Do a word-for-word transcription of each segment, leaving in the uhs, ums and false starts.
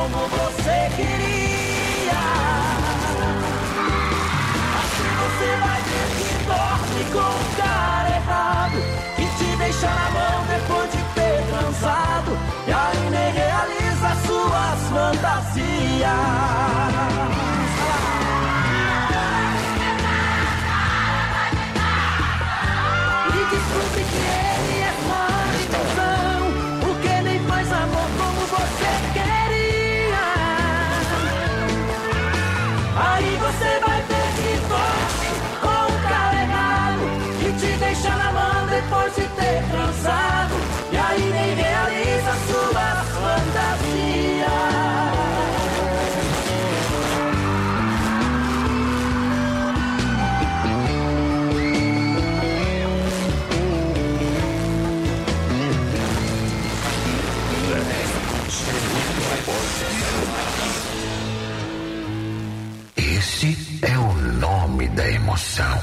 como você queria. Assim você vai ver que dorme com o cara errado, que te deixa na mão depois de ter transado, e aí nem realiza suas fantasias. Desculpe que ele é só ilusão, porque nem faz amor como você queria. Aí você vai ter que dorme com o cara errado, que te deixa na mão depois de ter transado, e aí nem realiza suas fantasias. Esse é o nome da emoção.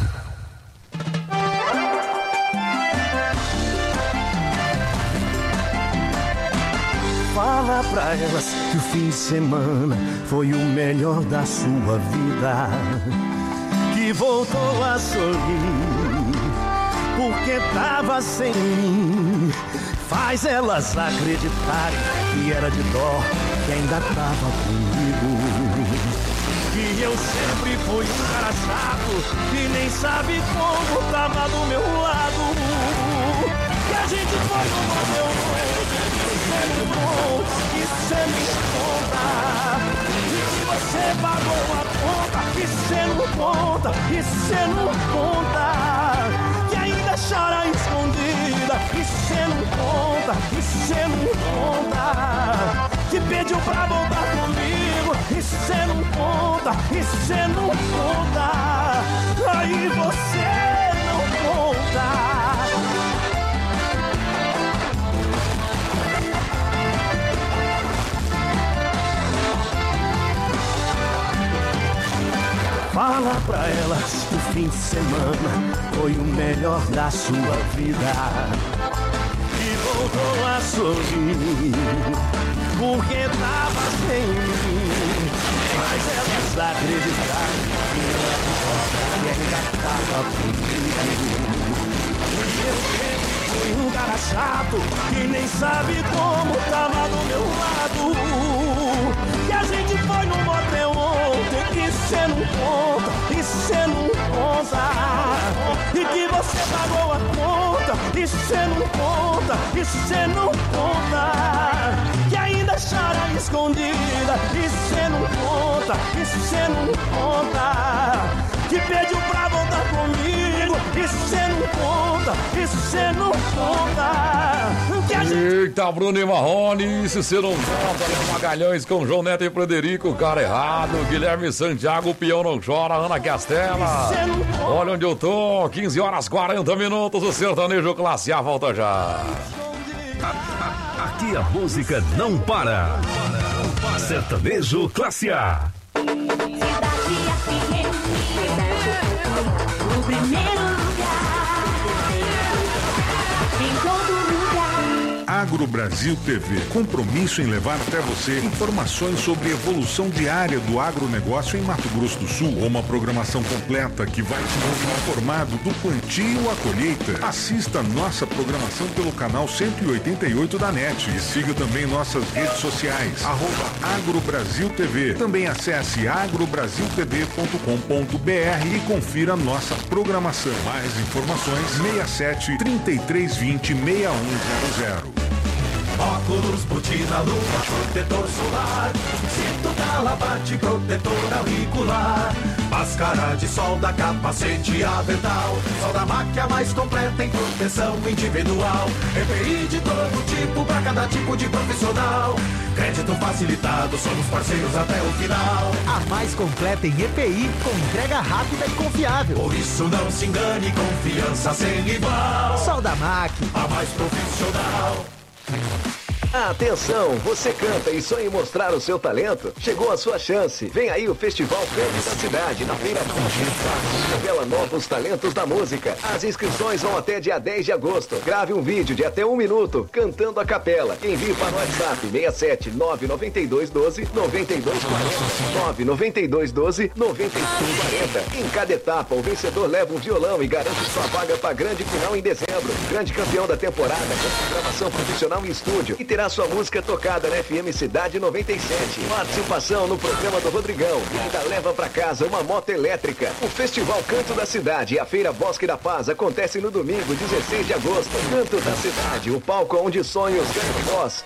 Fala pra elas que o fim de semana foi o melhor da sua vida, que voltou a sorrir porque tava sem mim. Faz elas acreditarem que era de dó, que ainda tava comigo, que eu sempre fui um cara chato, que nem sabe como tava do meu lado, que a gente foi no meu sendo bom, que cê me conta, e que você pagou a conta, que cê não conta, que cê não conta, que ainda chora escondida, que cê não conta, que cê não conta, que pediu pra voltar comigo, e cê não conta, e cê não conta, aí você não conta. Fala pra elas que o fim de semana foi o melhor da sua vida, e voltou a sorrir porque tava sem mim. Mas elas acreditaram que eu ainda tava comigo. Eu sempre fui um cara chato que nem sabe como tava do meu lado, que a gente foi no motel ontem, que cê não conta, e cê não conta, e que você pagou a conta, e cê não conta, e cê não conta, que ainda chora escondida, e cê não conta, e cê não conta, que pediu pra voltar comigo, e cê não conta, e cê não conta, que a gente... Eita, Bruno e Marrone, se você não conta, Léo Magalhães com João Neto e Frederico, o cara errado, Guilherme Santiago, o peão não chora, Ana Castela, olha onde eu tô, quinze horas quarenta minutos, o sertanejo classe A volta já. Aqui a música não para. Sertanejo classe A. O primeiro lugar, em todo lugar. Agro Brasil T V, compromisso em levar até você informações sobre a evolução diária do agronegócio em Mato Grosso do Sul. Uma programação completa que vai te manter informado do plantio à colheita. Assista nossa programação pelo canal cento e oitenta e oito da NET e siga também nossas redes sociais, arroba Agro Brasil T V. Também acesse agrobrasil t v ponto com ponto b r e confira nossa programação. Mais informações seis sete, três três dois zero, seis um zero zero. Óculos, botina, luva, protetor solar, cinto, calabate, protetor auricular, máscara de solda, capacete, avental, solda máquina mais completa em proteção individual, E P I de todo tipo pra cada tipo de profissional, crédito facilitado, somos parceiros até o final. A mais completa em E P I, com entrega rápida e confiável. Por isso não se engane, confiança sem igual. Solda máquina, a mais profissional. Atenção, você canta e sonha em mostrar o seu talento? Chegou a sua chance. Vem aí o Festival Canto da Cidade, na Feira Bosque. Revela novos talentos da música. As inscrições vão até dia dez de agosto. Grave um vídeo de até um minuto, cantando a capela. Envie para o WhatsApp seis sete nove nove dois um dois nove dois quatro zero nove nove dois um dois nove dois quatro zero. Em cada etapa, o vencedor leva um violão e garante sua vaga para a grande final em dezembro. Grande campeão da temporada, com gravação profissional em estúdio. E terá sua música tocada na F M Cidade noventa e sete. Participação no programa do Rodrigão. E ainda leva para casa uma moto elétrica. O Festival Canto da Cidade e a Feira Bosque da Paz acontece no domingo, dezesseis de agosto. Canto da Cidade, o palco onde sonhos ganham voz.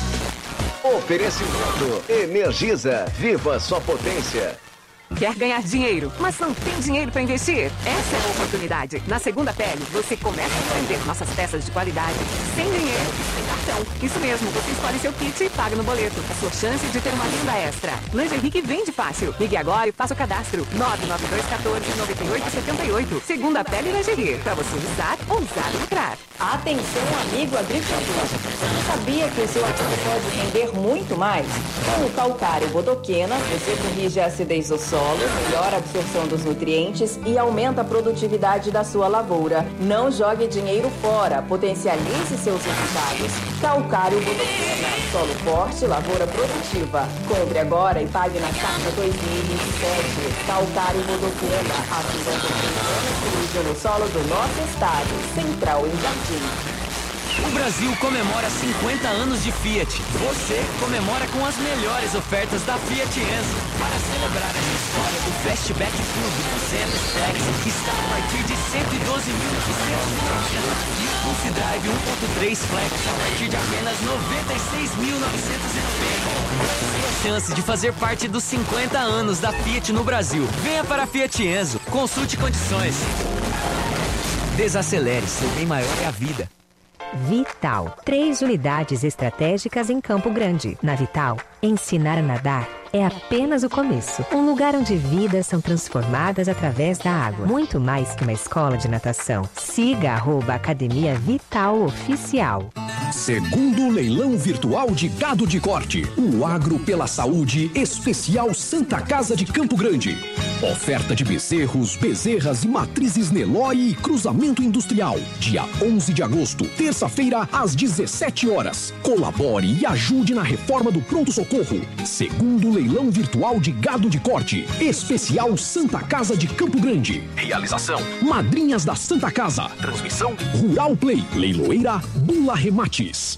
Oferecimento Energisa. Viva sua potência. Quer ganhar dinheiro, mas não tem dinheiro para investir? Essa é a oportunidade. Na Segunda Pele, você começa a vender nossas peças de qualidade, sem dinheiro, sem cartão. Isso mesmo, você escolhe seu kit e paga no boleto. A sua chance de ter uma renda extra. Lingerie que vende fácil. Ligue agora e faça o cadastro. nove nove dois um quatro nove oito sete oito. Segunda Pele Lingerie. Para você usar, ousar e lucrar. Atenção, amigo agricultor. Você sabia que o seu ativo pode render muito mais? Com o calcário bodoquena, você corrige a acidez do solo, melhora a absorção dos nutrientes e aumenta a produtividade da sua lavoura. Não jogue dinheiro fora, potencialize seus resultados. Calcário bodoquena, solo forte, lavoura produtiva. Compre agora e pague na safra dois mil e vinte e sete. Calcário bodoquena, ativando o no solo do nosso estado. Central em Jardim. O Brasil comemora cinquenta anos de Fiat. Você comemora com as melhores ofertas da Fiat Enzo. Para celebrar essa história, o Fastback Club duzentos Flex está a partir de cento e doze mil e novecentos reais. E o Pulse Drive um ponto três Flex a partir de apenas noventa e seis mil novecentos e noventa. Sua chance de fazer parte dos cinquenta anos da Fiat no Brasil. Venha para a Fiat Enzo. Consulte condições. Desacelere, seu bem maior é a vida. Vital. Três unidades estratégicas em Campo Grande. Na Vital, ensinar a nadar é apenas o começo. Um lugar onde vidas são transformadas através da água. Muito mais que uma escola de natação. Siga arroba Academia Vital Oficial. Segundo leilão virtual de gado de corte. O Agro pela Saúde Especial Santa Casa de Campo Grande. Oferta de bezerros, bezerras e matrizes Nelore e cruzamento industrial. Dia onze de agosto, terça-feira, às dezessete horas. Colabore e ajude na reforma do pronto-socorro. Segundo leilão virtual de gado de corte. Especial Santa Casa de Campo Grande. Realização: Madrinhas da Santa Casa. Transmissão: Rural Play. Leiloeira Bula Remates.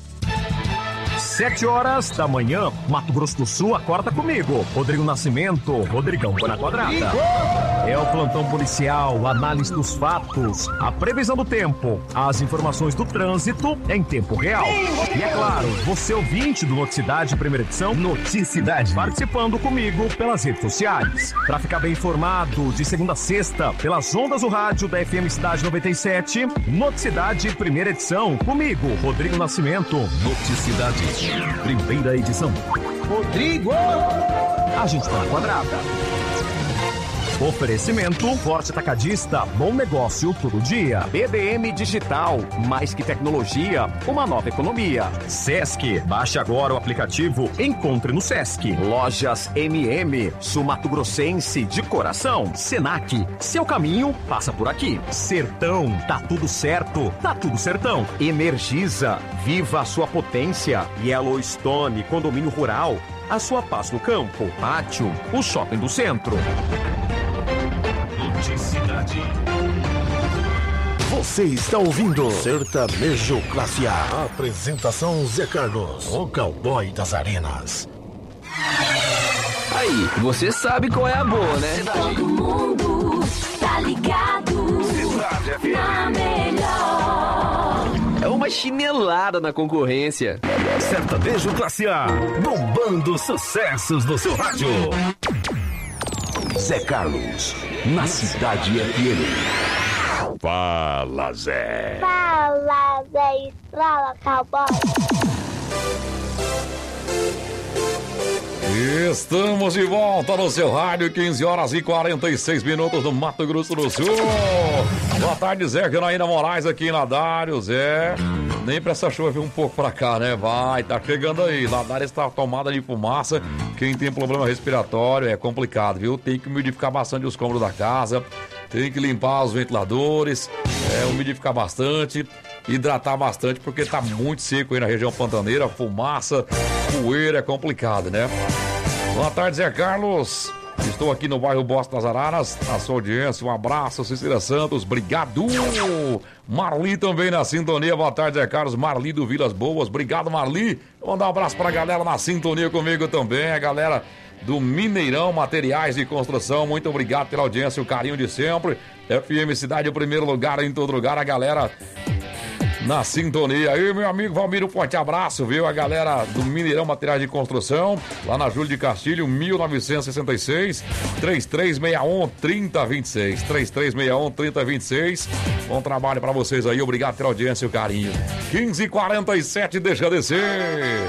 Sete horas da manhã, Mato Grosso do Sul, acorda comigo. Rodrigo Nascimento, Rodrigão põe na quadrada. É o plantão policial, análise dos fatos, a previsão do tempo, as informações do trânsito em tempo real. E é claro, você ouvinte do Noticidade, primeira edição, Noticidade, participando comigo pelas redes sociais. Pra ficar bem informado, de segunda a sexta, pelas ondas do rádio da F M Cidade noventa e sete, Noticidade, primeira edição, comigo, Rodrigo Nascimento. Noticidade. Primeira edição. Rodrigo! A gente tá na quadrada. Oferecimento Forte Atacadista, bom negócio todo dia. B D M Digital, mais que tecnologia, uma nova economia. Sesc, baixe agora o aplicativo, encontre no Sesc. Lojas M M, Sul Mato Grossense de coração. Senac, seu caminho passa por aqui. Sertão, tá tudo certo, tá tudo sertão. Energisa, viva a sua potência. Yellowstone, condomínio rural, a sua paz no campo. Pátio, o shopping do centro. Noticidade. Você está ouvindo Sertanejo Classe A. Apresentação Zé Carlos, o cowboy das arenas. Aí, você sabe qual é a boa, né? Todo mundo tá ligado na melhor. É uma chinelada na concorrência. Sertanejo Classe A, bombando sucessos no seu rádio. Zé Carlos, na Cidade F M. Fala, Zé. Fala, Zé Estrala, cowboy. Estamos de volta no seu rádio, quinze horas e quarenta e seis minutos no Mato Grosso do Sul. Boa tarde, Zé Janaína Moraes aqui na Dário, Zé. Nem pra essa chuva vir um pouco pra cá, né? Vai, tá chegando aí. Ladar está tomada de fumaça. Quem tem problema respiratório é complicado, viu? Tem que umidificar bastante os cômodos da casa. Tem que limpar os ventiladores. É, umidificar bastante. Hidratar bastante, porque tá muito seco aí na região pantaneira. Fumaça, poeira, é complicado, né? Boa tarde, Zé Carlos. Estou aqui no bairro Bosta das Araras, na sua audiência, um abraço, Cecília Santos, obrigado. Marli também na sintonia, boa tarde, Zé Carlos, Marli do Vilas Boas, obrigado, Marli. Vou mandar um abraço pra galera na sintonia comigo também, a galera do Mineirão Materiais de Construção, muito obrigado pela audiência, o carinho de sempre. F M Cidade, o primeiro lugar em todo lugar, a galera na sintonia. Aí, meu amigo Valmir, um forte abraço, viu? A galera do Mineirão Materiais de Construção, lá na Júlio de Castilho, mil novecentos e sessenta e seis, três três seis um, três zero dois seis, três três seis um, três zero dois seis. Bom trabalho pra vocês aí, obrigado pela audiência e o carinho. quinze e quarenta e sete, deixa descer.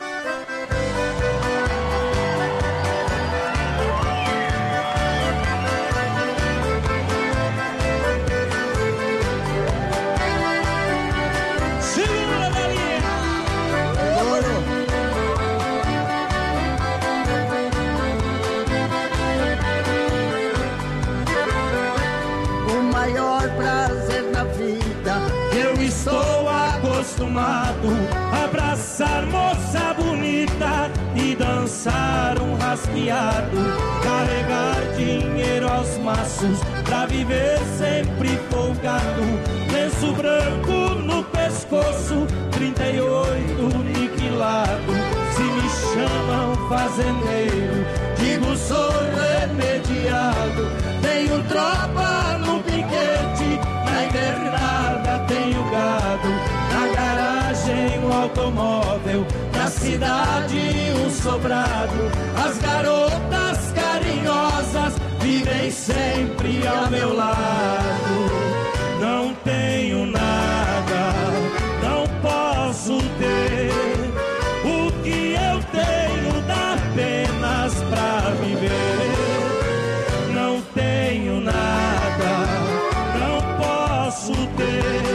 Acostumado a abraçar moça bonita e dançar um rasqueado, carregar dinheiro aos maços pra viver sempre folgado, lenço branco no pescoço, trinta e oito niquilado. Se me chamam fazendeiro, digo sou remediado. Tenho tropa no piquete, na invernada tenho gado. Na garagem um automóvel, na cidade um sobrado. As garotas carinhosas vivem sempre ao meu lado. Não tenho nada, não posso ter. O que eu tenho dá apenas pra viver. Não tenho nada, não posso ter.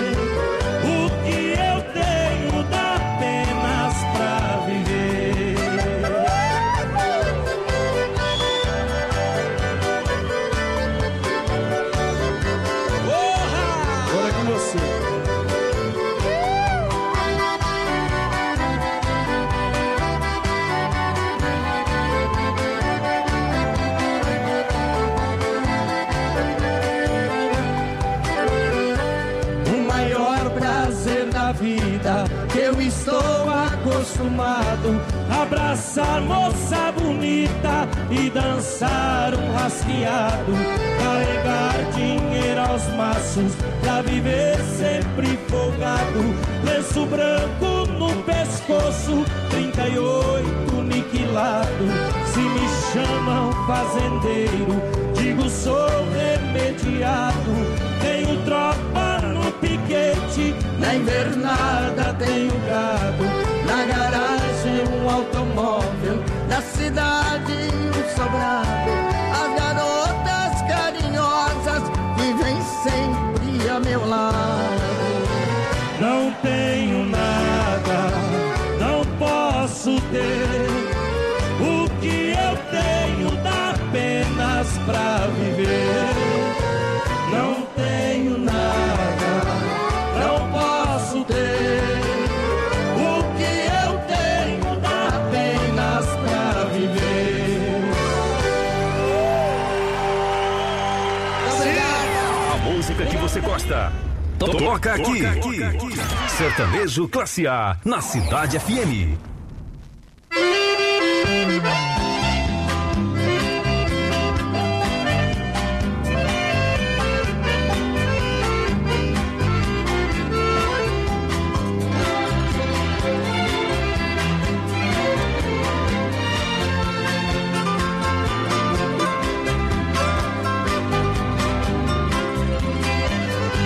Que eu estou acostumado a abraçar moça bonita e dançar um rasqueado, carregar dinheiro aos maços pra viver sempre folgado, lenço branco no pescoço, trinta e oito niquilado. Se me chamam fazendeiro, digo sou remediado. Tenho tropa no piquete, na invernada tenho gado. Na garagem um automóvel, na cidade um sobrado. As garotas carinhosas vivem sempre a meu lado. Não tenho nada, não posso ter. O que eu tenho dá apenas pra viver. Não tenho nada, não posso ter. O que eu tenho dá apenas pra viver. A música que você gosta. Toca aqui. Toca aqui. Sertanejo Classe A, na Cidade F M.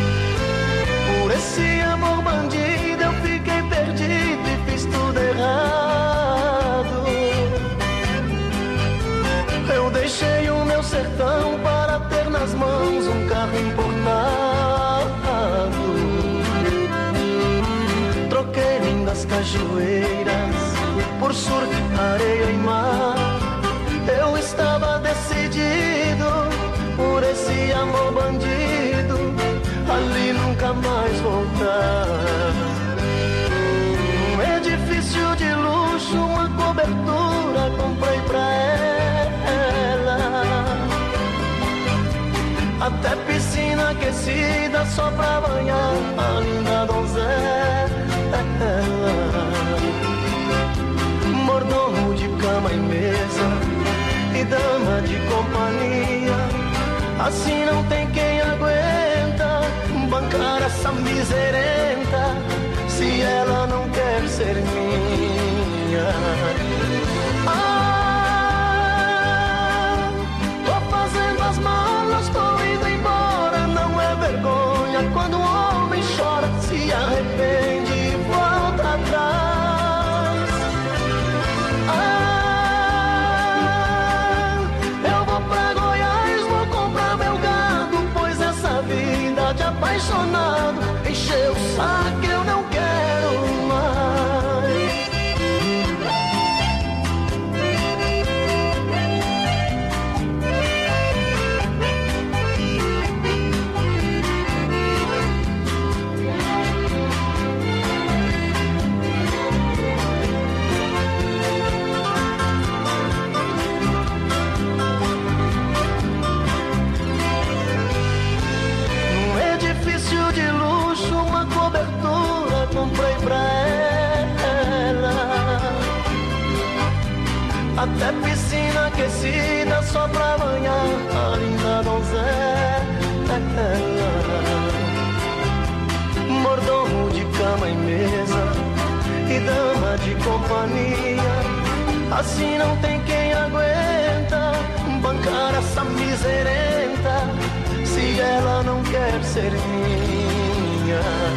Por esse amor bandido eu fiquei perdido e fiz tudo errado. até piscina aquecida só pra banhar a linda donzela. Mordomo de cama e mesa e dama de companhia, assim não tem quem aguenta bancar essa miserenta, se ela não quer ser minha. Ah, tô fazendo as malas, tô indo embora, não é vergonha quando um homem chora, se arrepende e volta atrás. Ah, eu vou pra Goiás, vou comprar meu gado, pois essa vida de apaixonado encheu o saco, eu não quero mais. Comprei pra ela, até piscina aquecida só pra banhar a linda donzela. Mordomo de cama e mesa e dama de companhia, assim não tem quem aguenta bancar essa miserenta, se ela não quer ser minha.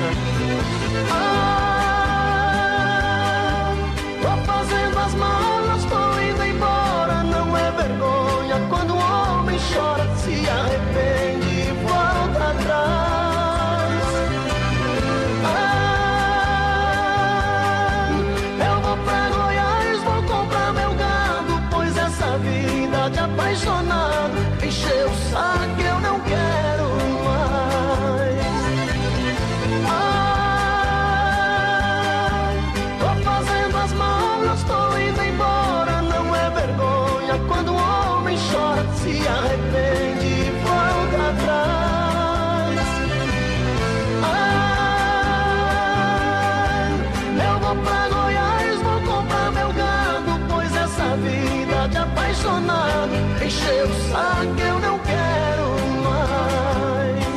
Ah, tô fazendo as malas, tô indo embora, não é vergonha quando um homem chora, se arrepende e volta atrás. Ah, eu vou pra Goiás, vou comprar meu gado, pois essa vida de apaixonado encheu o saco, eu não quero mais. Estou indo embora, não é vergonha quando um homem chora, se arrepende e volta atrás. Ah, eu vou pra Goiás, vou comprar meu gado, pois essa vida de apaixonado encheu o saco, eu não quero mais.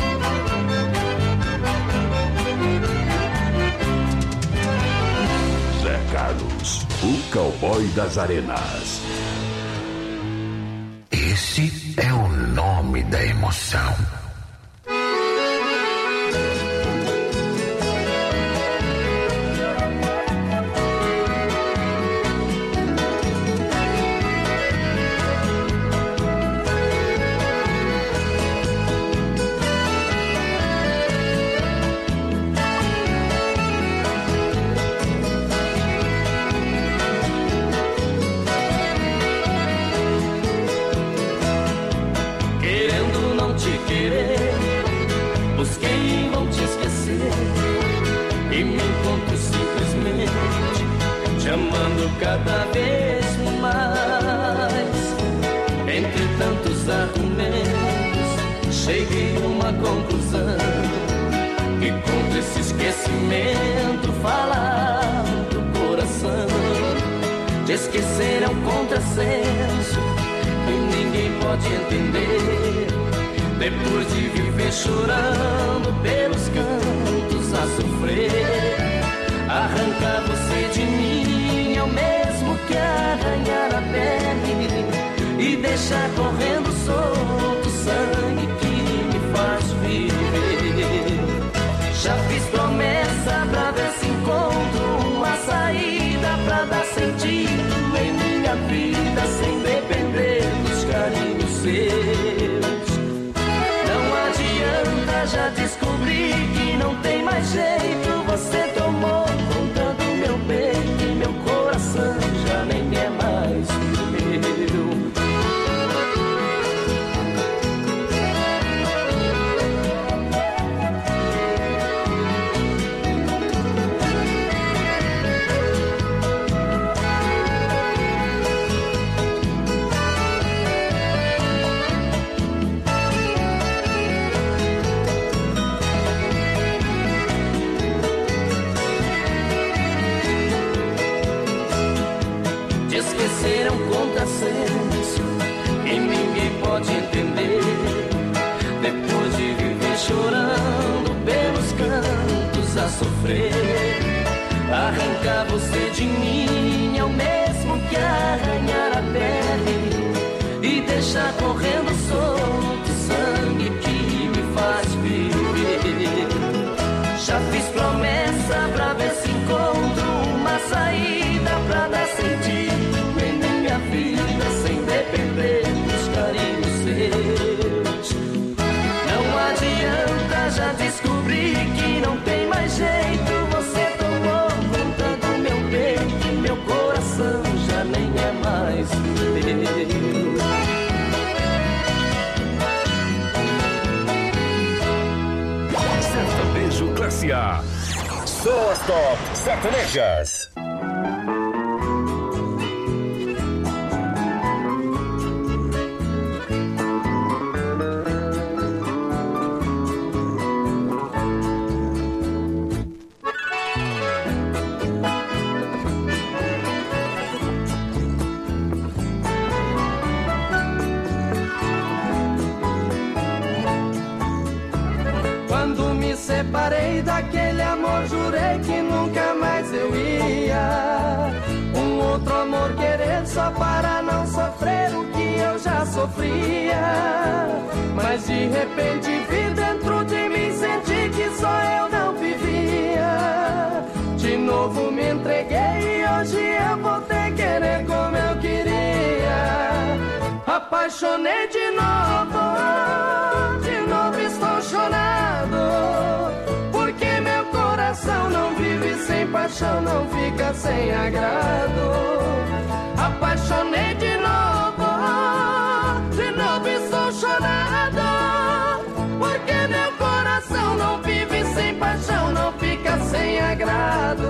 Zé Carlos, o cowboy das arenas. Esse é o nome da emoção. Cada vez mais, entre tantos argumentos, cheguei a uma conclusão, que contra esse esquecimento falar do coração, de esquecer é um contrassenso que ninguém pode entender, depois de viver chorando pelos cantos a sofrer, arrancar você de mim é o mesmo que arranhar a pele e deixar correndo solto o sangue que me faz viver. Já fiz promessa pra ver se encontro uma saída pra dar sentido em minha vida sem depender dos carinhos seus. Não adianta, já descobri que não tem mais jeito, você tomou conta do meu peito e meu coração já nem é mais o meu. sofrer. Arrancar você de mim é o mesmo que arranhar a pele e deixar correndo solto sangue que me faz viver. Já fiz promessa pra ver se encontro uma saída pra dar sentido em minha vida sem depender dos carinhos seus. Não adianta, já descobri que não tem mais jeito. Você tomou conta do meu peito e meu coração já nem é mais meu. Sertanejo Classe A. Só as top sertanejas. Separei daquele amor, jurei que nunca mais eu ia. Um outro amor querer só para não sofrer o que eu já sofria. Mas de repente vi dentro de mim, senti que só eu não vivia. De novo me entreguei e hoje eu voltei querer como eu queria. Apaixonei de novo, de novo estou chorando. Não vive sem paixão, não fica sem agrado. Apaixonei de novo, de novo estou chorando. Porque meu coração não vive sem paixão, não fica sem agrado.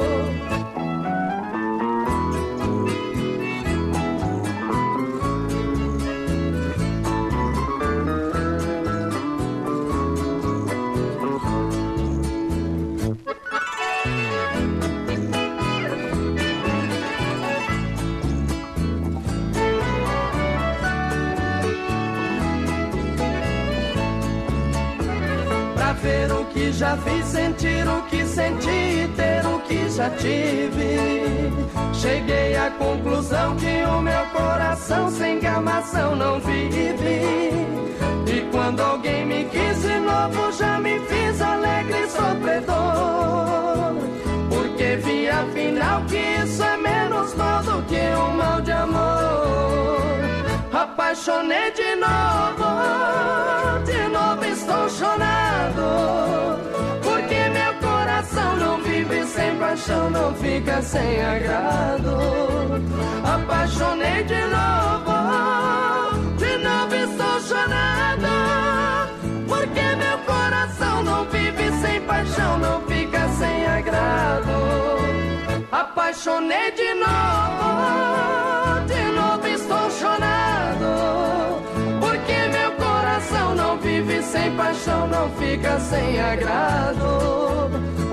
Ver o que já fiz, sentir o que senti e ter o que já tive. Cheguei à conclusão que o meu coração sem gamação não vive. E quando alguém me quis de novo, já me fiz alegre e sofredor. Porque vi afinal que isso é menos mal do que um mal de amor. Apaixonei de novo, de novo estou chorando. Porque meu coração não vive sem paixão, não fica sem agrado. Apaixonei de novo, de novo estou chorando. Porque meu coração não vive sem paixão, não fica sem agrado. Apaixonei de novo, de novo estou chorando. Porque meu coração não vive sem paixão, não fica sem agrado.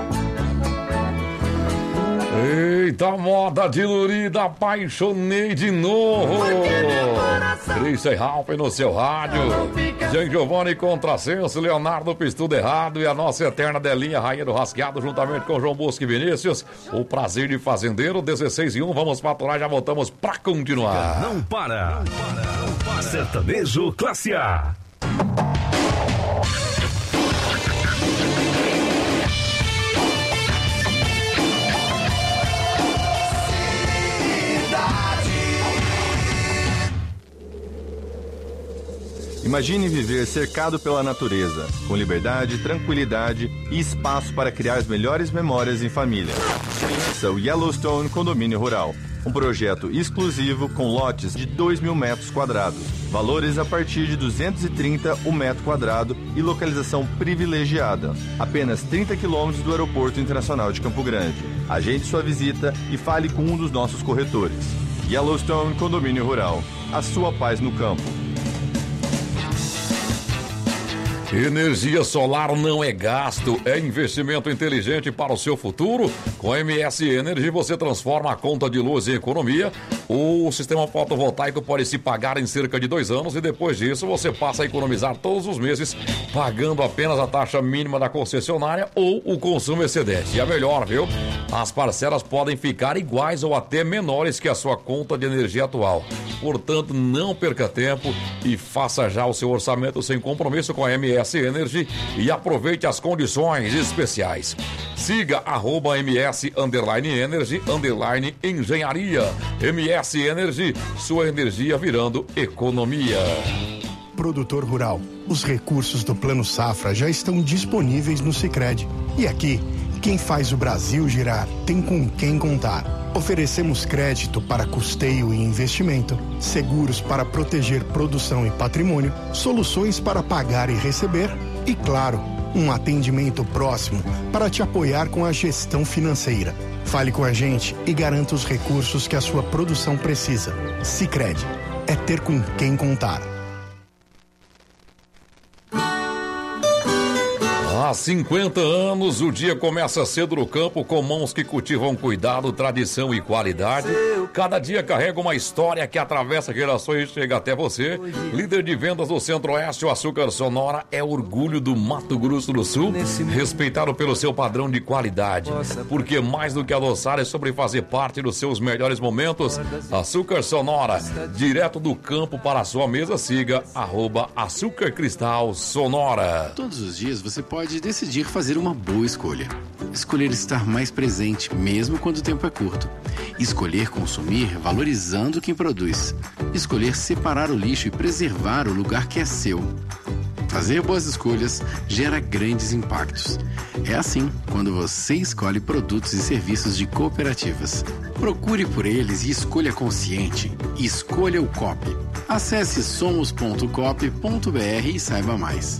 Eita, moda de Lurida, apaixonei de novo. Christian Ralph no seu rádio. Jean Giovanni Contrassenso, Leonardo Pistudo Errado e a nossa eterna Delinha, rainha do rasqueado, juntamente com João Bosco e Vinícius. O prazer de fazendeiro, dezesseis e um. Vamos faturar, já voltamos pra continuar. Não para. Não para, não para. Sertanejo Classe A. Imagine viver cercado pela natureza, com liberdade, tranquilidade e espaço para criar as melhores memórias em família. Conheça o Yellowstone Condomínio Rural, um projeto exclusivo com lotes de dois mil metros quadrados, valores a partir de duzentos e trinta o metro quadrado e localização privilegiada, apenas trinta quilômetros do Aeroporto Internacional de Campo Grande. Agende sua visita e fale com um dos nossos corretores. Yellowstone Condomínio Rural, a sua paz no campo. Energia solar não é gasto, é investimento inteligente para o seu futuro. Com a M S Energy você transforma a conta de luz em economia. O sistema fotovoltaico pode se pagar em cerca de dois anos e depois disso você passa a economizar todos os meses, pagando apenas a taxa mínima da concessionária ou o consumo excedente. E a melhor, viu? As parcelas podem ficar iguais ou até menores que a sua conta de energia atual. Portanto, não perca tempo e faça já o seu orçamento sem compromisso com a M S Energy e aproveite as condições especiais. Siga arroba ms underline energy underline engenharia. M S Energy, sua energia virando economia. Produtor rural, os recursos do Plano Safra já estão disponíveis no Sicredi. E aqui, quem faz o Brasil girar tem com quem contar. Oferecemos crédito para custeio e investimento, seguros para proteger produção e patrimônio, soluções para pagar e receber e, claro, um atendimento próximo para te apoiar com a gestão financeira. Fale com a gente e garanta os recursos que a sua produção precisa. Sicredi, é ter com quem contar. Há cinquenta anos, o dia começa cedo no campo com mãos que cultivam cuidado, tradição e qualidade. Cada dia carrega uma história que atravessa gerações e chega até você. Líder de vendas do Centro-Oeste, o Açúcar Sonora é orgulho do Mato Grosso do Sul, respeitado pelo seu padrão de qualidade. Porque mais do que adoçar é sobre fazer parte dos seus melhores momentos. Açúcar Sonora, direto do campo para a sua mesa, siga arroba Açúcar Cristal Sonora. Todos os dias você pode decidir fazer uma boa escolha. Escolher estar mais presente, mesmo quando o tempo é curto. Escolher consumir valorizando quem produz. Escolher separar o lixo e preservar o lugar que é seu. Fazer boas escolhas gera grandes impactos. É assim quando você escolhe produtos e serviços de cooperativas. Procure por eles e escolha consciente. Escolha o Coop. Acesse somos ponto coop ponto br e saiba mais.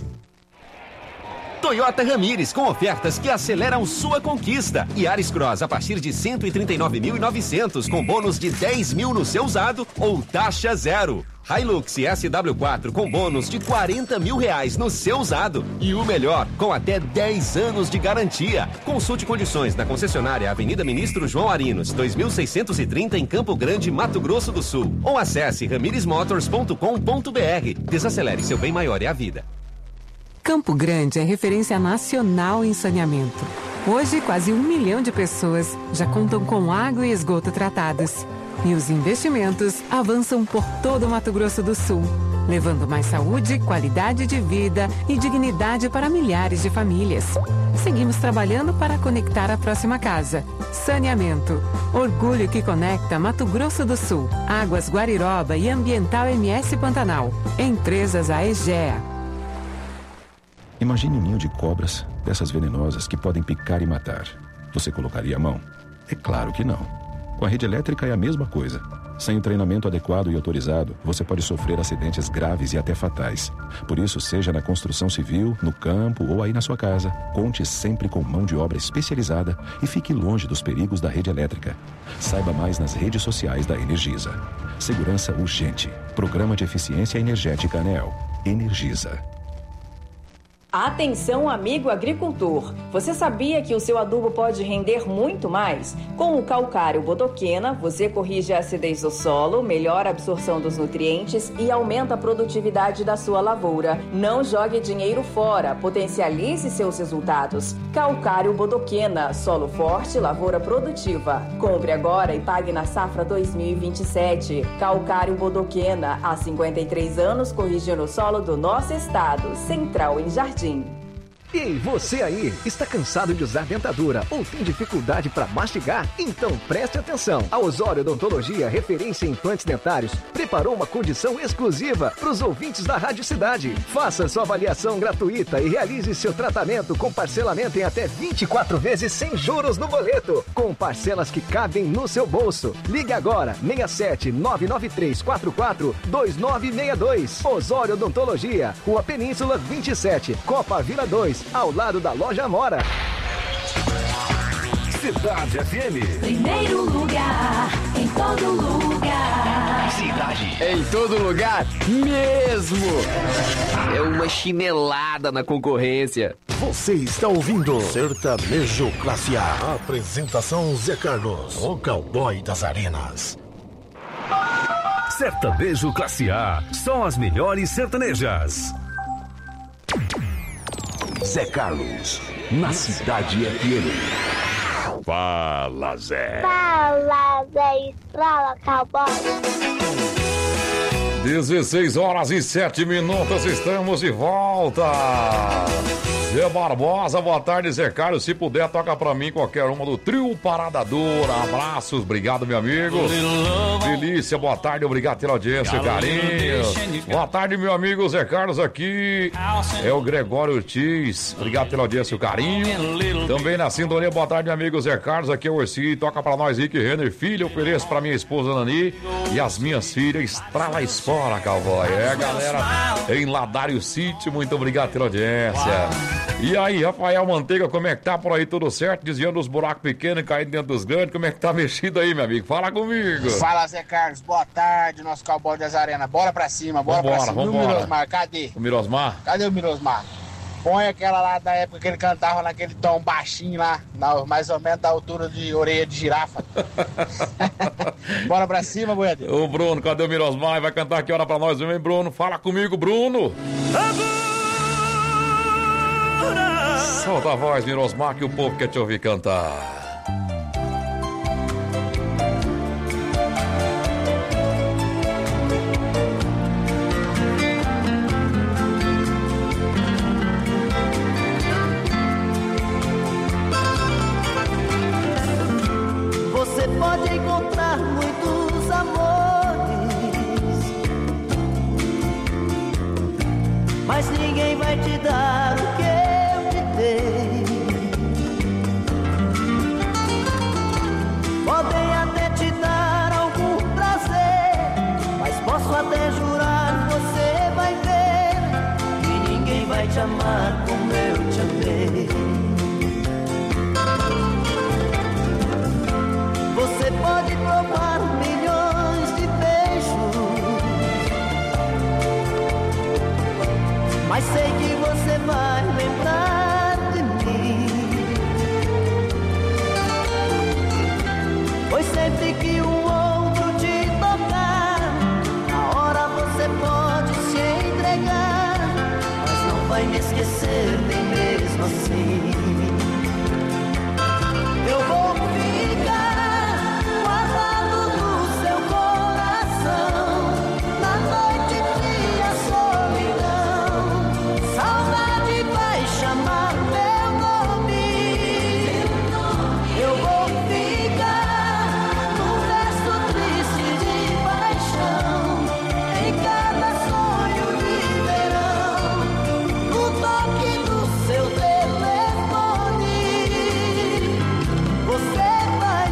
Toyota Ramires, com ofertas que aceleram sua conquista. Yaris Cross a partir de cento e trinta e nove mil e novecentos, com bônus de dez mil no seu usado ou taxa zero. Hilux S W quatro com bônus de quarenta mil reais no seu usado. E o melhor, com até dez anos de garantia. Consulte condições na concessionária Avenida Ministro João Arinos, dois mil seiscentos e trinta em Campo Grande, Mato Grosso do Sul. Ou acesse ramires motors ponto com ponto br. Desacelere, seu bem maior é a vida. Campo Grande é referência nacional em saneamento. Hoje, quase um milhão de pessoas já contam com água e esgoto tratados. E os investimentos avançam por todo o Mato Grosso do Sul, levando mais saúde, qualidade de vida e dignidade para milhares de famílias. Seguimos trabalhando para conectar a próxima casa. Saneamento. Orgulho que conecta Mato Grosso do Sul, Águas Guariroba e Ambiental M S Pantanal. Empresas Aegea. Imagine um ninho de cobras, dessas venenosas que podem picar e matar. Você colocaria a mão? É claro que não. Com a rede elétrica é a mesma coisa. Sem o treinamento adequado e autorizado, você pode sofrer acidentes graves e até fatais. Por isso, seja na construção civil, no campo ou aí na sua casa, conte sempre com mão de obra especializada e fique longe dos perigos da rede elétrica. Saiba mais nas redes sociais da Energisa. Segurança urgente. Programa de Eficiência Energética ANEEL. Energisa. Atenção, amigo agricultor! Você sabia que o seu adubo pode render muito mais? Com o calcário bodoquena, você corrige a acidez do solo, melhora a absorção dos nutrientes e aumenta a produtividade da sua lavoura. Não jogue dinheiro fora, potencialize seus resultados. Calcário bodoquena, solo forte, lavoura produtiva. Compre agora e pague na safra dois mil e vinte e sete. Calcário bodoquena, há cinquenta e três anos corrigindo o solo do nosso estado. Central em Jardim. Ei, você aí, está cansado de usar dentadura ou tem dificuldade para mastigar? Então preste atenção. A Osório Odontologia, referência em implantes dentários, preparou uma condição exclusiva para os ouvintes da Rádio Cidade. Faça sua avaliação gratuita e realize seu tratamento com parcelamento em até vinte e quatro vezes sem juros no boleto, com parcelas que cabem no seu bolso. Ligue agora, seis sete nove nove três quatro quatro dois nove seis dois. Osório Odontologia, Rua Península vinte e sete, Copa Vila dois, ao lado da Loja Amora. Cidade F M. Primeiro lugar, em todo lugar. Cidade. Em todo lugar mesmo. É uma chinelada na concorrência. Você está ouvindo Sertanejo Classe A. Apresentação Zé Carlos, o cowboy das arenas. Sertanejo Classe A. Só as melhores sertanejas. Zé Carlos, na Cidade F M. Fala, Zé. Fala, Zé Estrala, cowboy. dezesseis horas e sete minutos, estamos de volta. Zé Barbosa, boa tarde, Zé Carlos. Se puder, toca pra mim qualquer uma do trio Parada Dura. Abraços, obrigado, meu amigo. Delícia, boa tarde, obrigado pela audiência, carinho. Boa tarde, meu amigo Zé Carlos, aqui é o Gregório Ortiz. Obrigado pela audiência, o carinho. Também na sintonia, boa tarde, meu amigo Zé Carlos, aqui é o Orsi. Toca pra nós, Rick Renner, filho. Ofereço pra minha esposa Nani e as minhas filhas. Estrala Espora, cowboy. É, galera, em Ladário City, muito obrigado pela audiência. E aí, Rafael Manteiga, como é que tá por aí? Tudo certo? Desviando os buracos pequenos e caindo dentro dos grandes. Como é que tá mexido aí, meu amigo? Fala comigo. Fala, Zé Carlos. Boa tarde, nosso cowboy das arenas. Bora pra cima, bora vambora, pra cima. Vambora. E o Mirosmar, cadê? O Mirosmar? Cadê o Mirosmar? Põe aquela lá da época que ele cantava naquele tom baixinho lá, na, mais ou menos da altura de orelha de girafa. Bora pra cima, boiadeiro. Ô, Bruno, cadê o Mirosmar? Vai cantar que hora pra nós, hein, Bruno? Fala comigo, Bruno. Solta a voz, Mirosmar, que o povo quer te ouvir cantar. Você pode encontrar muitos amores, mas ninguém vai te dar o que podem até te dar algum prazer, mas posso até jurar, você vai ver que ninguém vai te amar como eu te amei. Você pode provar milhões de beijos, mas sei que você vai lembrar de mim, pois sempre que um outro te tocar, na hora você pode se entregar, mas não vai me esquecer nem mesmo assim. Eu vou ficar guardado no seu coração, na noite fria, solidão, saudade vai chamar meu nome. Eu vou ficar no verso triste de paixão, em cada sonho de verão, no toque do seu telefone. Você vai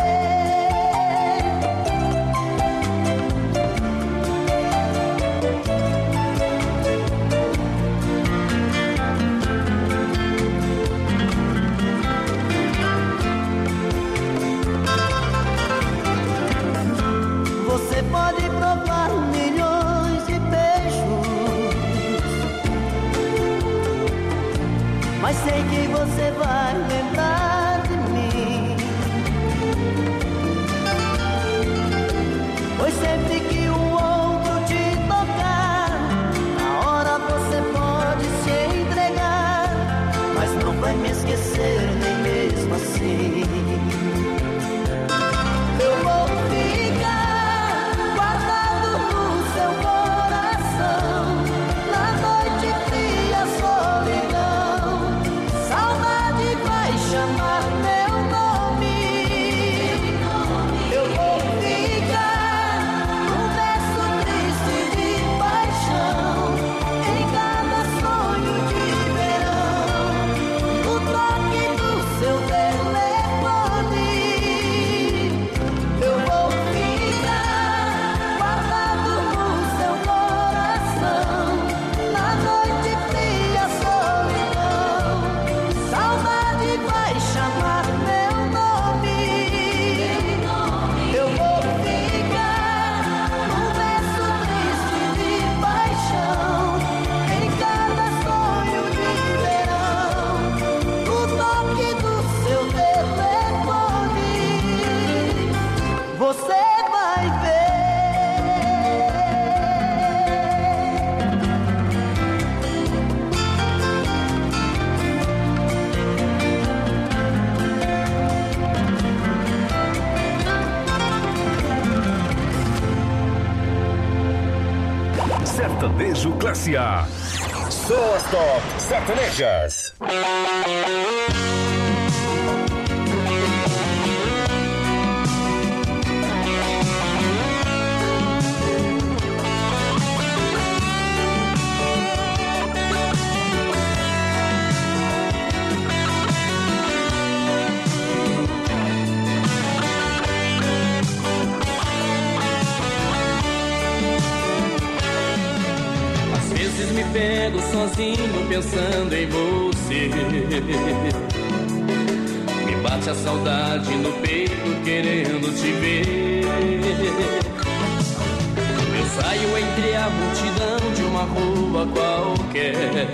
Você pode provar milhões de beijos, mas sei que você vai lembrar de mim, pois sempre que um outro te tocar, na hora você pode se entregar, mas não vai me esquecer nem mesmo assim. Eu vou ficar guardado no seu coração, na noite fria, solidão, saudade vai chamar meu nome. Eu vou ficar no verso triste de paixão, em cada sonho de verão, no toque do seu telefone. Classe A. Só as top sertanejas. Me pego sozinho pensando em você. Me bate a saudade no peito querendo te ver. Eu saio entre a multidão de uma rua qualquer,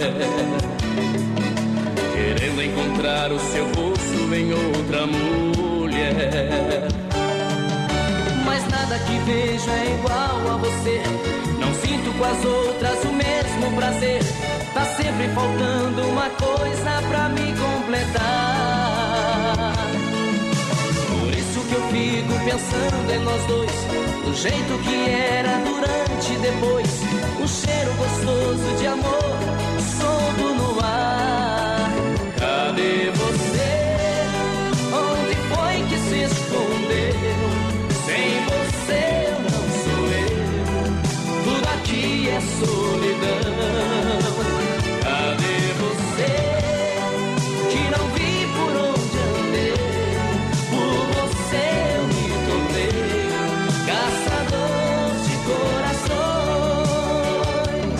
querendo encontrar o seu rosto em outra mulher. Mas nada que vejo é igual a você. Não sinto com as outras o mesmo prazer. Tá sempre faltando uma coisa pra me completar. Por isso que eu fico pensando em nós dois, do jeito que era durante e depois. Um cheiro gostoso de amor solto no ar. Cadê você? Onde foi que se escondeu? Sem você eu não sou eu. Tudo aqui é solidão. Cadê você? Que não vi por onde andei. Por você eu me tornei caçador de corações.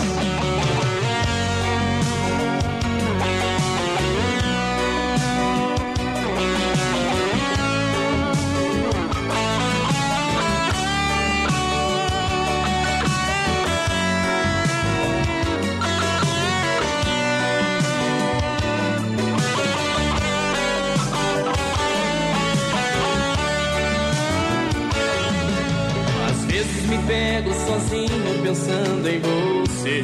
Me pego sozinho pensando em você.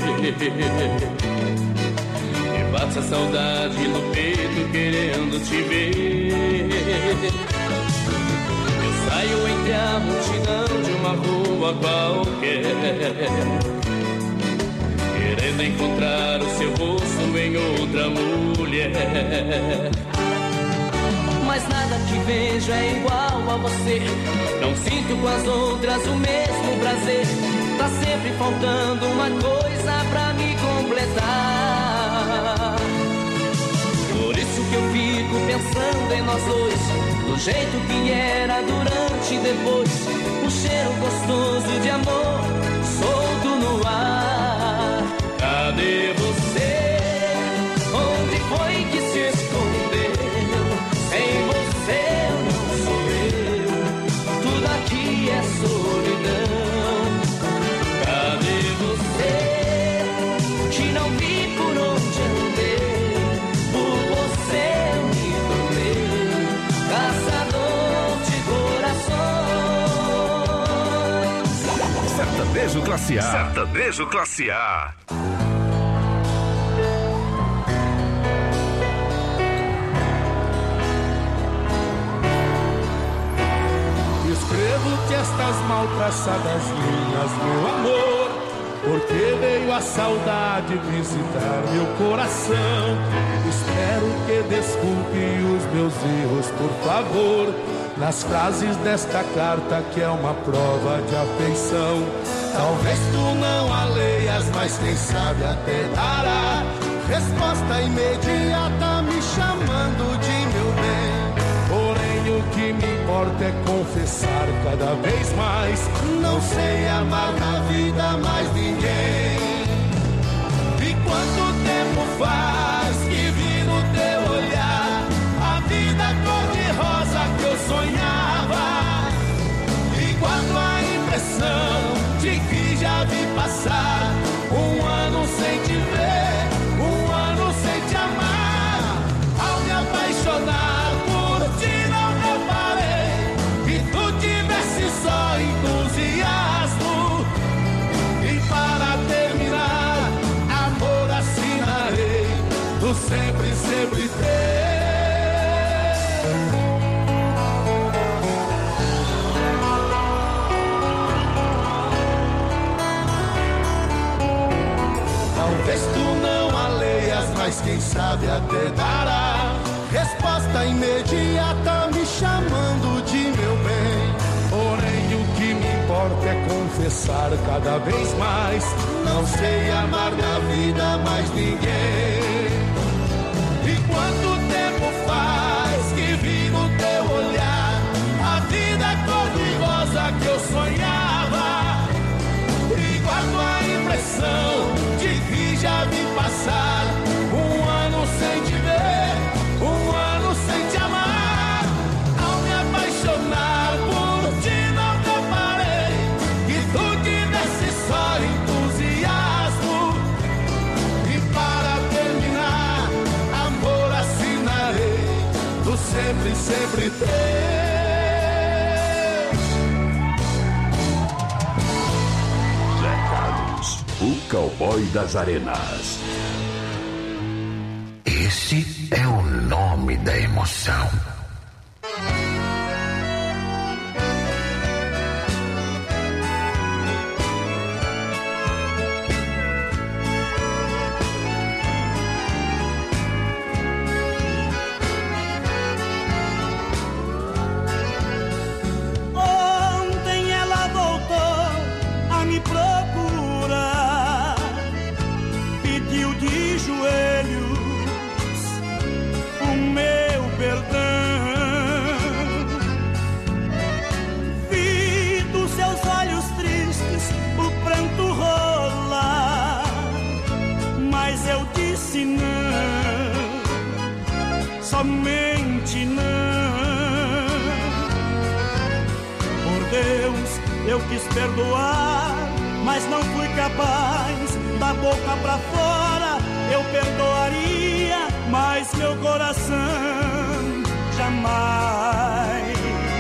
Me bate a saudade no peito querendo te ver. Eu saio entre a multidão de uma rua qualquer, querendo encontrar o seu rosto em outra mulher. Mas nada que vejo é igual a você. Não sinto com as outras o mesmo prazer. Tá sempre faltando uma coisa pra me completar. Por isso que eu fico pensando em nós dois, do jeito que era durante e depois. Um cheiro gostoso de amor solto no ar. Cadê você? Onde foi que se escondeu? Sem você eu não sou eu. Tudo aqui é solidão. Cadê você? Que não vi por onde andei. Por você eu me tornei caçador de corações. Sertanejo Classe A. Sertanejo Classe A. Escrevo-te estas mal traçadas linhas, meu amor, porque veio a saudade visitar meu coração. Espero que desculpe os meus erros, por favor, nas frases desta carta que é uma prova de afeição. Talvez tu não a leias, mas quem sabe até dará resposta imediata me chamando de meu bem. Porém o que me importa é confessar cada vez mais, não sei amar na vida mais ninguém. E quanto tempo faz que vi no teu olhar a vida cor-de-rosa que eu sonhava, e quando a impressão de que já vi passar um ano sem te ver, um ano sem te amar. Ao me apaixonar por ti não reparei que tu tivesse só entusiasmo. E para terminar, amor assinarei, tu sempre, sempre teu. mas quem sabe até dará resposta imediata me chamando de meu bem. Porém o que me importa é confessar cada vez mais, não sei amar na vida mais ninguém. E quanto tempo faz que vi no teu olhar a vida cor-de-rosa que eu sonhava, e guardo a impressão de que já vi passar um ano sem te ver, um ano sem te amar. Ao me apaixonar por ti não reparei que tu tivesse só entusiasmo. E para terminar, amor assinarei do sempre, sempre teu. O cowboy das arenas. Esse é o nome da emoção. Ontem ela voltou a me procurar, pediu de joelhos o meu perdão. Vi dos seus olhos tristes o pranto rolar, mas eu disse não, somente não. Por Deus, eu quis perdoar, mas não fui capaz. Da boca pra fora eu perdoaria, mas meu coração jamais.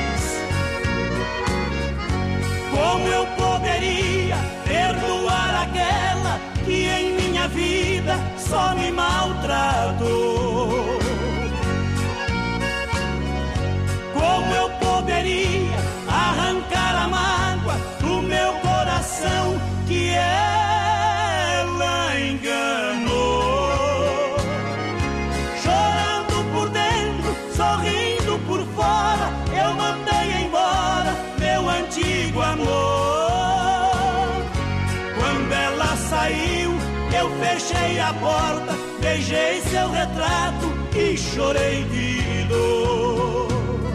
Como eu poderia perdoar aquela que em minha vida só me maltratou? Como eu poderia arrancar a mágoa do meu coração que ela enganou? Chorando por dentro, sorrindo por fora, eu mandei embora meu antigo amor. Quando ela saiu, eu fechei a porta, beijei seu retrato e chorei de dor.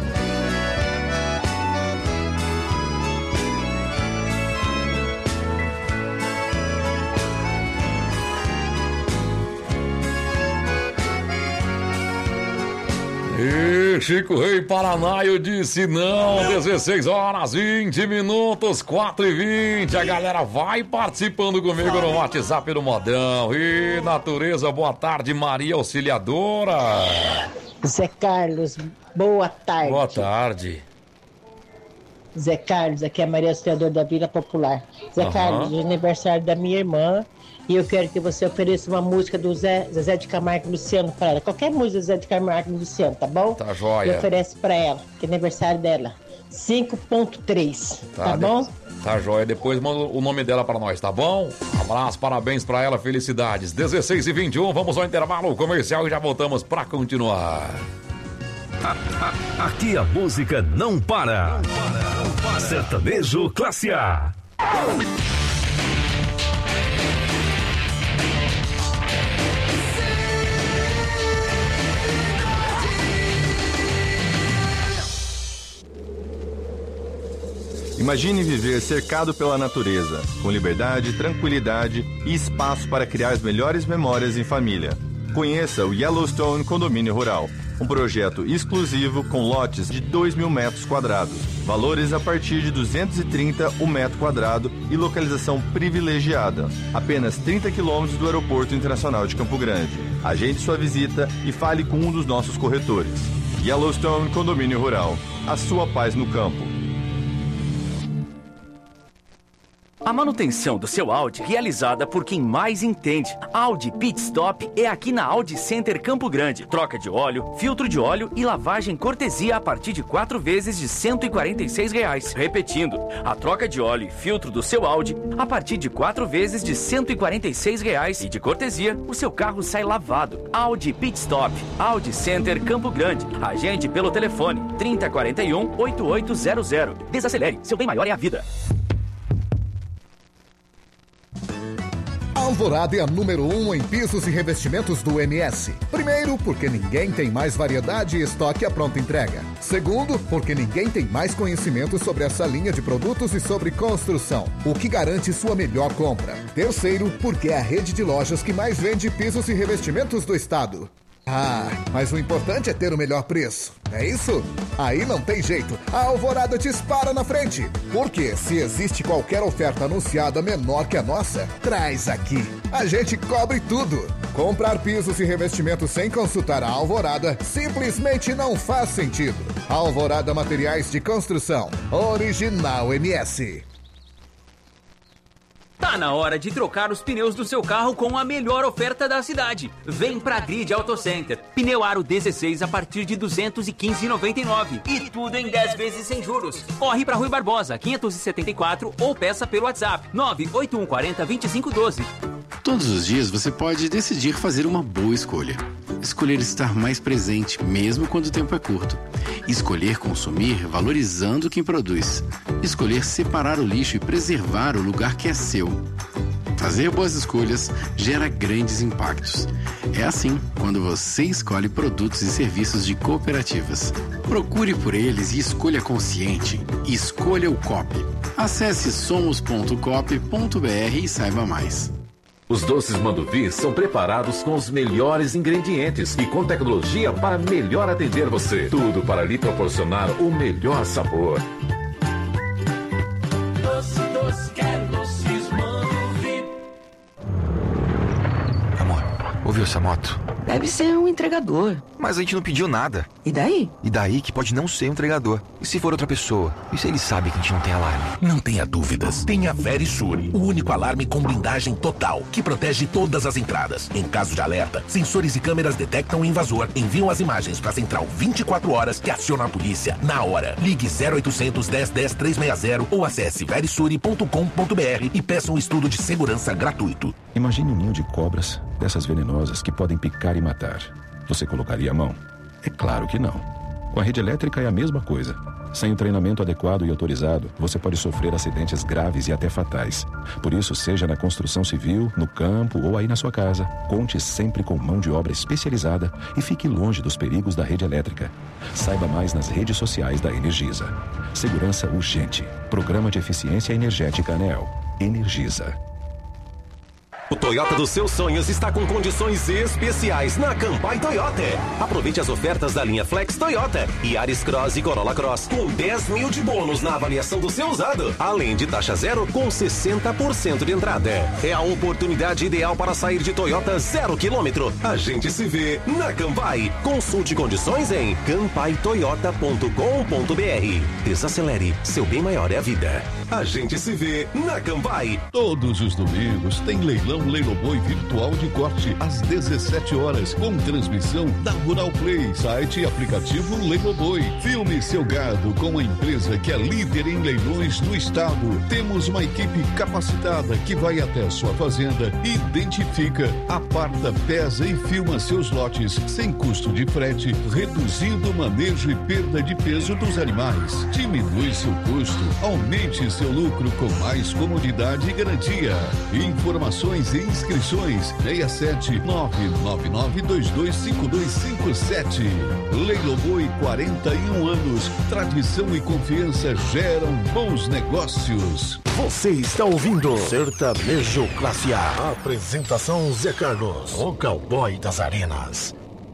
E Chico Rei Paraná, eu disse não, dezesseis horas, vinte minutos, quatro e vinte. A galera vai participando comigo no WhatsApp do Modão. E natureza, boa tarde, Maria Auxiliadora. Zé Carlos, boa tarde. Boa tarde. Zé Carlos, aqui é a Maria Auxiliadora da Vila Popular. Zé Aham. Carlos, é aniversário da minha irmã. E eu quero que você ofereça uma música do Zé, Zezé de Camargo e Luciano pra ela. Qualquer música do Zezé de Camargo e Luciano, tá bom? Tá joia. E oferece pra ela, que é aniversário dela. cinco ponto três, tá, tá bom? De... Tá joia. Depois manda o nome dela pra nós, tá bom? Abraço, parabéns pra ela, felicidades. dezesseis e vinte e um, vamos ao intervalo comercial e já voltamos pra continuar. Aqui a música não para. Não para, não para. Sertanejo Classe A. Imagine viver cercado pela natureza, com liberdade, tranquilidade e espaço para criar as melhores memórias em família. Conheça o Yellowstone Condomínio Rural, um projeto exclusivo com lotes de dois mil metros quadrados, valores a partir de duzentos e trinta o metro quadrado e localização privilegiada, apenas trinta quilômetros do Aeroporto Internacional de Campo Grande. Agende sua visita e fale com um dos nossos corretores. Yellowstone Condomínio Rural, a sua paz no campo. A manutenção do seu Audi realizada por quem mais entende. Audi Pit Stop é aqui na Audi Center Campo Grande. Troca de óleo, filtro de óleo e lavagem cortesia a partir de quatro vezes de cento e quarenta e seis reais. Repetindo, a troca de óleo e filtro do seu Audi a partir de quatro vezes de cento e quarenta e seis reais. E de cortesia, o seu carro sai lavado. Audi Pit Stop, Audi Center Campo Grande. Agende pelo telefone trinta quarenta e um, oitenta e oito zero zero. Desacelere, seu bem maior é a vida. Alvorada é a número um em pisos e revestimentos do M S. Primeiro, porque ninguém tem mais variedade e estoque à pronta entrega. Segundo, porque ninguém tem mais conhecimento sobre essa linha de produtos e sobre construção, o que garante sua melhor compra. Terceiro, porque é a rede de lojas que mais vende pisos e revestimentos do estado. Ah, mas o importante é ter o melhor preço, é isso? Aí não tem jeito, a Alvorada dispara na frente. Porque se existe qualquer oferta anunciada menor que a nossa, traz aqui. A gente cobre tudo. Comprar pisos e revestimentos sem consultar a Alvorada simplesmente não faz sentido. Alvorada Materiais de Construção, Original M S. Tá na hora de trocar os pneus do seu carro com a melhor oferta da cidade. Vem pra Grid Auto Center. Pneu aro dezesseis a partir de duzentos e quinze reais e noventa e nove centavos. E tudo em dez vezes sem juros. Corre pra Rui Barbosa, quinhentos e setenta e quatro ou peça pelo WhatsApp nove oito um quatro zero dois cinco um dois. Todos os dias você pode decidir fazer uma boa escolha. Escolher estar mais presente, mesmo quando o tempo é curto. Escolher consumir valorizando quem produz. Escolher separar o lixo e preservar o lugar que é seu. Fazer boas escolhas gera grandes impactos. É assim quando você escolhe produtos e serviços de cooperativas. Procure por eles e escolha consciente. Escolha o Coop. Acesse somos ponto coop ponto br e saiba mais. Os doces Manduvi são preparados com os melhores ingredientes e com tecnologia para melhor atender você. Tudo para lhe proporcionar o melhor sabor. Doce, doce, quero doces Manduvi. Amor, ouviu essa moto? Deve ser um entregador. Mas a gente não pediu nada. E daí? E daí que pode não ser um entregador. E se for outra pessoa? E se ele sabe que a gente não tem alarme? Não tenha dúvidas. Tenha Verisure, o único alarme com blindagem total, que protege todas as entradas. Em caso de alerta, sensores e câmeras detectam o invasor, enviam as imagens para a central vinte e quatro horas que aciona a polícia na hora. Ligue zero oitocentos, dez, dez, trezentos e sessenta ou acesse verisure ponto com ponto br e peça um estudo de segurança gratuito. Imagine um ninho de cobras, dessas venenosas que podem picar e matar. Você colocaria a mão? É claro que não. Com a rede elétrica é a mesma coisa. Sem o treinamento adequado e autorizado, você pode sofrer acidentes graves e até fatais. Por isso, seja na construção civil, no campo ou aí na sua casa, conte sempre com mão de obra especializada e fique longe dos perigos da rede elétrica. Saiba mais nas redes sociais da Energisa. Segurança urgente. Programa de Eficiência Energética ANEEL. Energisa. O Toyota dos seus sonhos está com condições especiais na Campai Toyota. Aproveite as ofertas da linha Flex Toyota e Yaris Cross e Corolla Cross com dez mil de bônus na avaliação do seu usado, além de taxa zero com sessenta por cento de entrada. É a oportunidade ideal para sair de Toyota zero quilômetro. A gente se vê na Campai. Consulte condições em campai toyota ponto com ponto br. Desacelere, seu bem maior é a vida. A gente se vê na Campai. Todos os domingos tem leilão Leiloboi virtual de corte às dezessete horas, com transmissão da Rural Play, site e aplicativo Leiloboi. Filme seu gado com a empresa que é líder em leilões do estado. Temos uma equipe capacitada que vai até a sua fazenda, identifica, aparta, pesa e filma seus lotes sem custo de frete, reduzindo o manejo e perda de peso dos animais. Diminui seu custo, aumente seu lucro com mais comodidade e garantia. Informações e inscrições seis sete nove nove nove dois dois cinco dois cinco sete. Leiloboi, quarenta e um anos. Tradição e confiança geram bons negócios. Você está ouvindo Sertanejo Classe A. Apresentação Zé Carlos, o cowboy das arenas.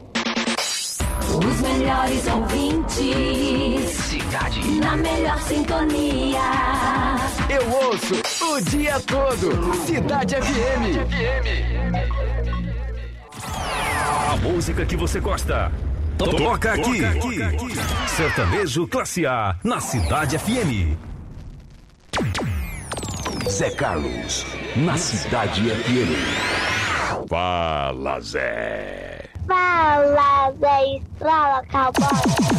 Os melhores ouvintes. Cidade. Na melhor sintonia. Eu ouço o dia todo. Cidade F M. A música que você gosta. Toca aqui. Toca aqui. Sertanejo Classe A, na Cidade F M. Zé Carlos, na Cidade F M. Fala, Zé. Fala, Zé Estrala, cowboy.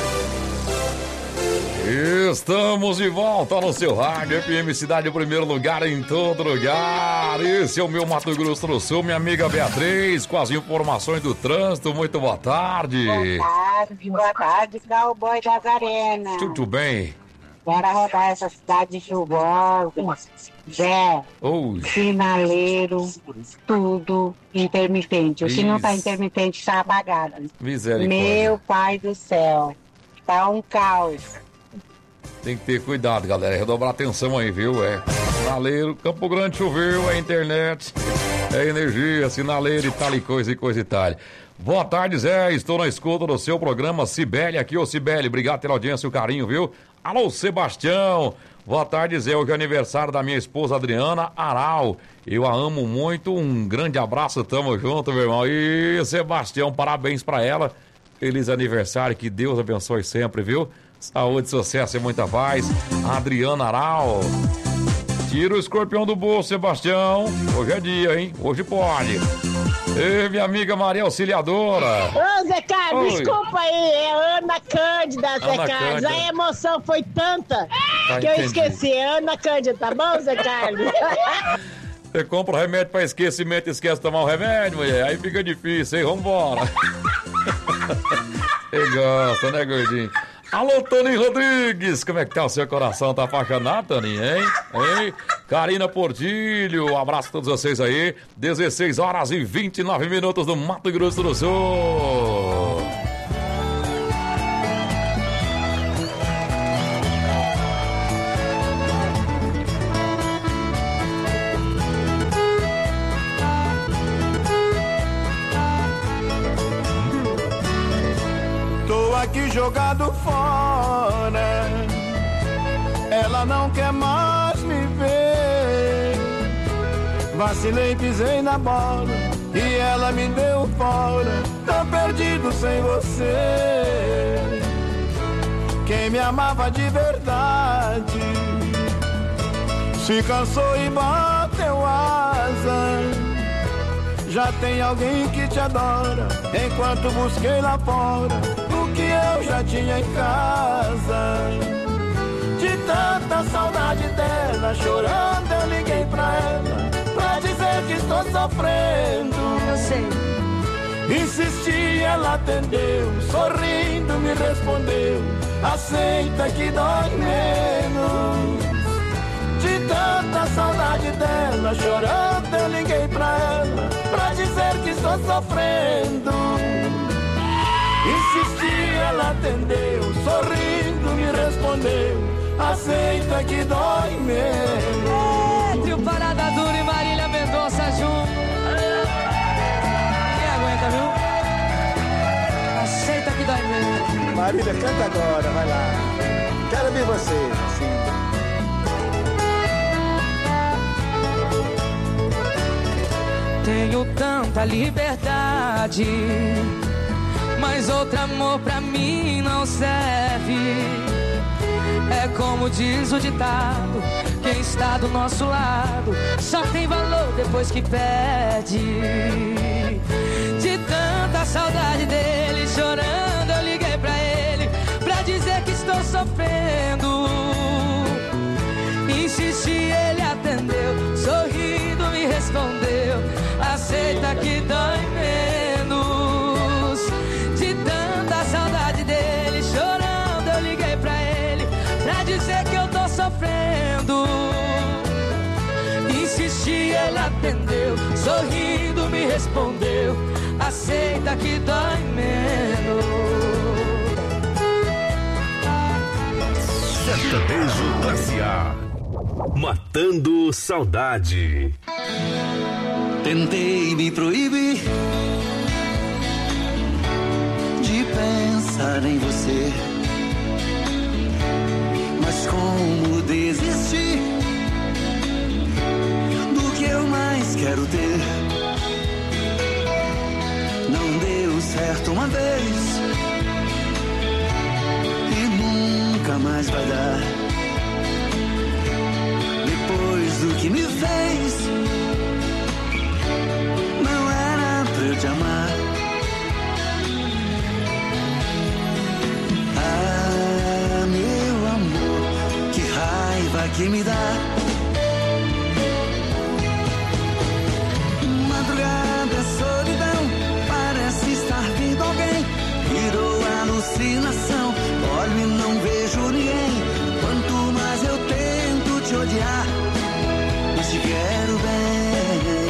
Estamos de volta no seu rádio F M Cidade, em primeiro lugar, em todo lugar. Esse é o meu Mato Grosso do Sul, minha amiga Beatriz, com as informações do trânsito. Muito boa tarde. Boa tarde, boa tarde, cowboy das arenas. Tudo bem? Bora rodar essa cidade chuvosa. Zé, oh. Sinaleiro, tudo intermitente. O que não tá intermitente está apagado. Misericórdia. Meu pai do céu, tá um caos. Tem que ter cuidado, galera. Redobrar atenção aí, viu? É. Sinaleiro, Campo Grande choveu, é internet, é energia, sinaleiro e tal e coisa e coisa e tal. Boa tarde, Zé. Estou na escuta do seu programa Cibele aqui. Ô, Cibele, obrigado pela audiência e o carinho, viu? Alô, Sebastião. Boa tarde, Zé. Hoje é aniversário da minha esposa Adriana Aral. Eu a amo muito. Um grande abraço. Tamo junto, meu irmão. E Sebastião, parabéns pra ela. Feliz aniversário. Que Deus abençoe sempre, viu? Saúde, sucesso e muita paz. Adriana Aral. Tira o escorpião do bolso, Sebastião. Hoje é dia, hein? Hoje pode. Ei, minha amiga Maria Auxiliadora. Ô, Zé Carlos, Oi. desculpa aí, é Ana Cândida, Zé Ana Carlos. Cândida. A emoção foi tanta Tá, que eu entendi. esqueci. É Ana Cândida, tá bom, Zé Carlos? Você compra o remédio pra esquecimento e esquece de tomar o remédio, mulher. Aí fica difícil, hein? Vambora. Você gosta, né, gordinho? Alô, Toninho Rodrigues, como é que tá o seu coração? Tá apaixonado, Toninho, hein? Hein? Karina Portilho, um abraço a todos vocês aí. dezesseis horas e vinte e nove minutos do Mato Grosso do Sul. Tô aqui jogado fora, ela não quer mais me ver. Vacilei, pisei na bola e ela me deu fora. Tô perdido sem você. Quem me amava de verdade se cansou e bateu asa. Já tem alguém que te adora, enquanto busquei lá fora o que eu já tinha em casa. De tanta saudade dela, chorando eu liguei pra ela, pra dizer que estou sofrendo. Eu sei. Insisti, ela atendeu, sorrindo me respondeu, aceita que dói menos. De tanta saudade dela, chorando eu liguei pra ela, pra dizer que estou sofrendo. Insisti, ela atendeu, sorrindo me respondeu, aceita que dói menos. É, trio Parada Dura e Marília Mendonça junto. Quem aguenta, viu? Aceita que dói menos. Marília, canta agora, vai lá. Quero ver você, sim. Tenho tanta liberdade, mas outro amor pra mim não serve. É como diz o ditado, quem está do nosso lado só tem valor depois que perde. De tanta saudade dele, chorando eu liguei pra ele, pra dizer que estou sofrendo. Insisti, ele atendeu, sorrindo me respondeu, aceita que dói menos. De tanta saudade dele, chorando eu liguei pra ele, pra dizer que eu tô sofrendo. Insisti, ele atendeu, sorrindo me respondeu, aceita que dói menos. Sertanejo Classe A, matando saudade. Tentei me proibir de pensar em você, mas como desistir do que eu mais quero ter? Não deu certo uma vez e nunca mais vai dar. Depois Depois do que me fez, não era pra eu te amar. Ah, meu amor, que raiva que me dá. Madrugada, solidão, parece estar vindo alguém. Virou alucinação, olho e não vejo ninguém. Quanto mais eu tento te odiar, mas te quero bem.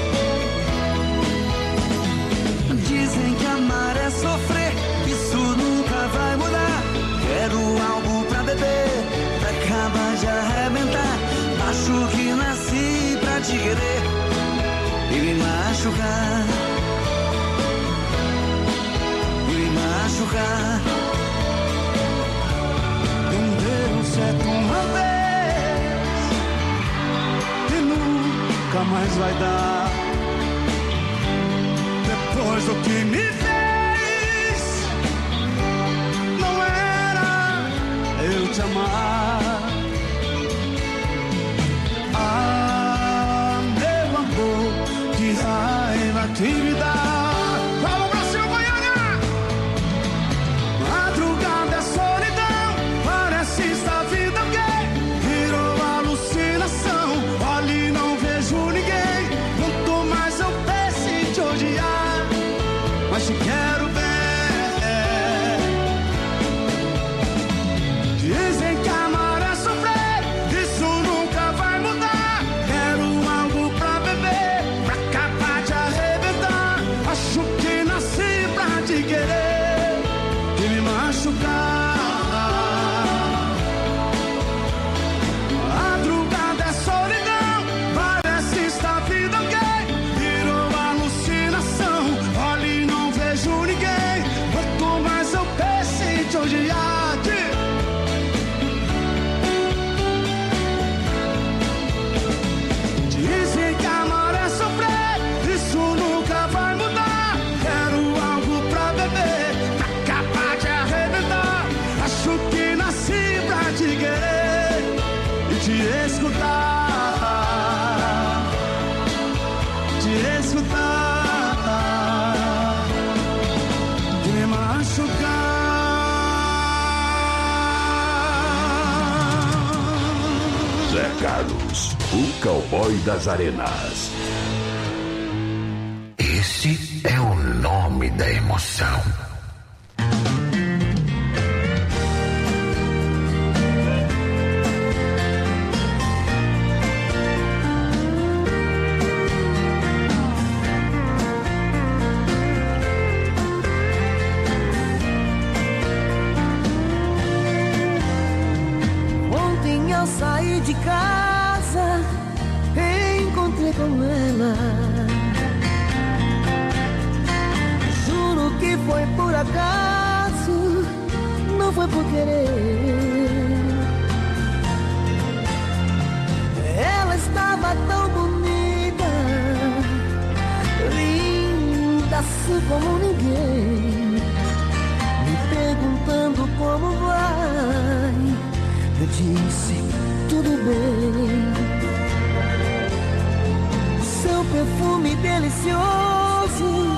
Dizem que amar é sofrer, isso nunca vai mudar. Quero algo pra beber, pra acabar de arrebentar. Acho que nasci pra te querer e me machucar, e me machucar. Não deu certo uma vez e nunca mais vai dar. Depois do que me fez, não era eu te amar. Ah, meu amor, que raiva que me dá. Vamos pra cima, Goiânia! Madrugada é solidão, parece estar vindo alguém. Virou alucinação, olho e não vejo ninguém. Quanto mais eu penso em te odiar, mas te quero bem. Dizem que amar é sofrer, isso nunca vai mudar. Quero algo pra beber, pra acabar de arrebentar. Acho que nasci pra te querer e me machucar. Madrugada é solidão, parece estar vindo alguém. Virou alucinação, olho e não vejo ninguém. Quanto mais eu penso em te odiar, dizem que amar é sofrer, isso nunca vai mudar. Quero algo pra beber, pra acabar de arrebentar. Acho que nasci pra te querer e te escutar, te escutar, e me machucar. Zé Carlos, o cowboy das arenas. Esse é o nome da emoção. Ontem eu saí de casa, encontrei com ela. Juro que foi por acaso, não foi por querer. Ela estava tão bonita, linda assim como ninguém. Me perguntando como vai, eu disse, tudo bem. Seu perfume delicioso